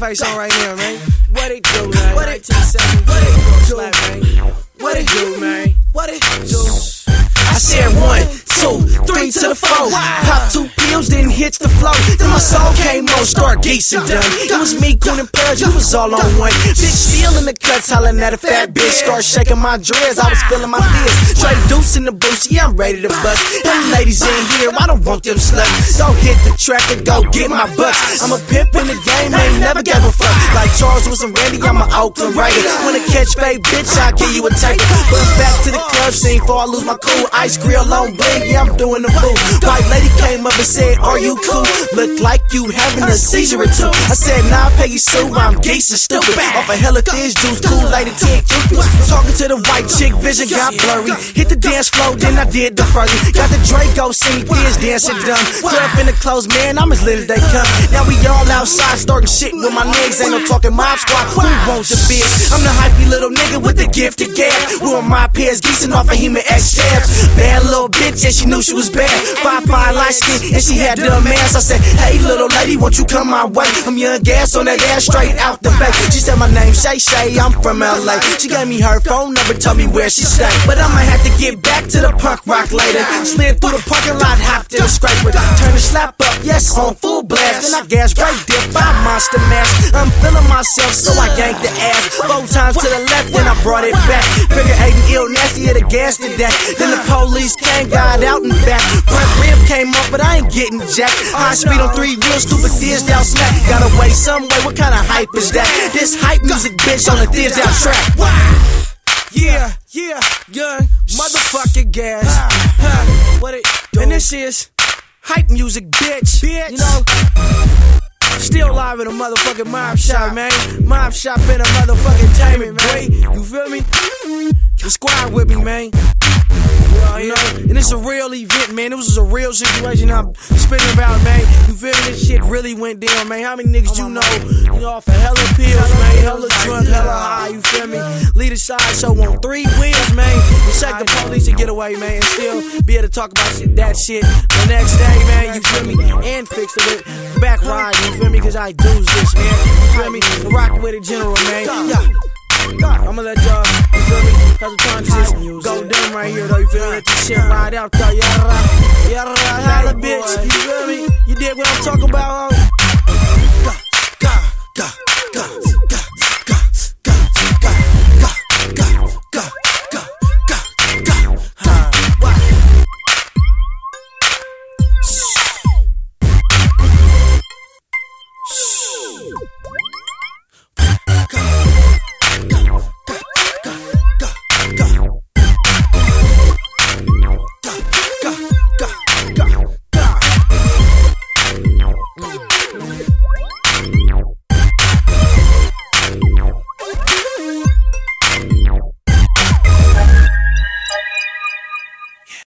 place on right now, man. What it do, man? What it do, man? What it do, man? What it do? I said 1, 2, 3 to the 4. Pop 2 pills, then hit the flow. Then my soul came on, start geesing done. It was me, Coon and Pudge, you was all on one. Bitch still in the cuts, hollering at a fat bitch. Start shaking my dreads, I was feeling my fears. Straight deuce in the boots, yeah, I'm ready to bust. Them ladies in here, I don't want them sluts. Don't hit the track and go get my bucks. I'm a pimp in the game, ain't never gave a fuck. Like Charles was Randy, I'm an Oakland Raider. Wanna catch fake bitch, I'll give you a taker. But back to the club scene before I lose my cool. Ice grill on bling, yeah, I'm doing the fool. White lady came up and said, are you cool? Look like you having a seizure or two. I said, nah, Peggy Sue, I'm geese and stupid. Off a hella thiz juice, cool lady 10 Cupid. Talking to the white chick, vision got blurry. Hit the dance floor, then I did the furry. Got the Draco, sing thiz, dancing dumb. Club in the clothes, man, I'm as lit as they come. Now we all outside, starting shit with my niggas. Ain't no talking mob squad, who wants the bitch? I'm the hypey little nigga with the gift of gab. Who are my peers, geesing off of him and X-Tabs. Bad little bitch, and she knew she was bad. 5'5", light skin, and she had dumb ass. I said, hey little lady, won't you come my way? I'm young gas on that ass straight out the back. She said my name Shay Shay, I'm from LA. She gave me her phone number, told me where she stay. But I'ma have to get back to the punk rock later. Slid through the parking lot, hopped in the scraper. Turn the slap up, yes, on full blast. Then I gas right dip, 5 monster mash. I'm feeling myself, so I yanked the ass 4 times to the left, then I brought it back. Figure 8 and ill nasty, hit the gas to that. Then the police came, got out and back. Front rim came up, but I ain't getting jacked. High speed on 3 wheels, stupid thiz down smack. Gotta wait some way, what kind of hype is that? This hype music bitch on the thiz down track. Yeah, gun, motherfucking gas. What it do? And this is hype music, bitch. You know, still live in a motherfucking mob shop, man. Mob shop in a motherfucking entertainment, man. You feel me? The squad with me, man. You know, and it's a real event, man. It was a real situation I'm spitting about, man. You feel me? This shit really went down, man. How many niggas you know off of hella pills, man, hella drunk, hella high, you feel me? Lead a sideshow on 3 wheels, man. You shake the police to get away, man, and still be able to talk about that shit the next day, man. You feel me? And fix the back ride, you feel me? Cause I do this, man. You feel me? Rock with it, general, man. Yeah. I'ma let y'all, you feel me? Cause I'm trying to just go dumb right here, though, you feel me? Let this shit ride out, though, yada, holla, bitch, you feel me? You dig what I'm talking about, ho? Go.